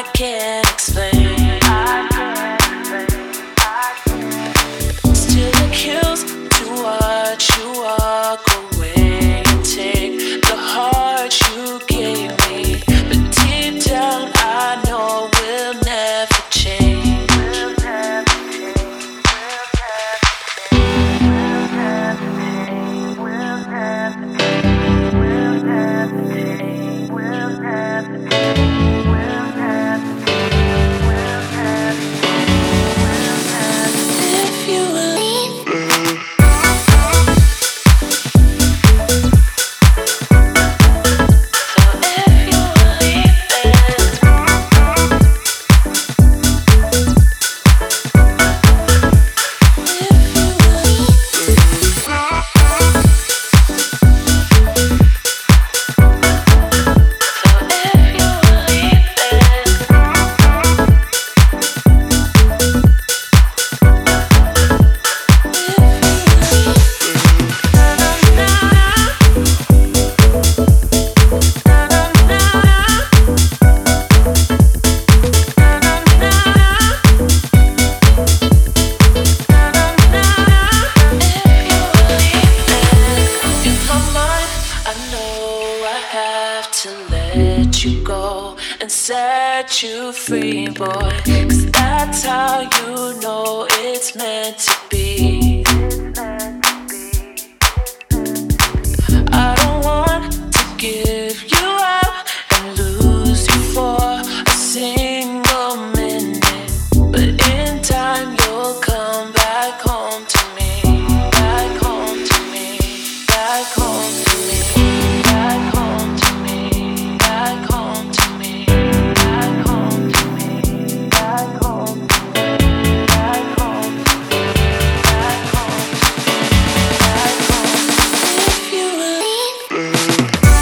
can't explain. Still it kills to watch you walk away and take the heart you gave me. But deep down I know we'll never change. If you leave, so if you you go and set you free, boy. 'Cause that's how you know it's meant to be. I don't want to give you up and lose you for a single minute. But in time you'll come back home to me. Back home to me. Back home to me. Back home to me. Back home to me. Back home to me. Back home to me. Back home to me. Back home to me. Back home. If you leave.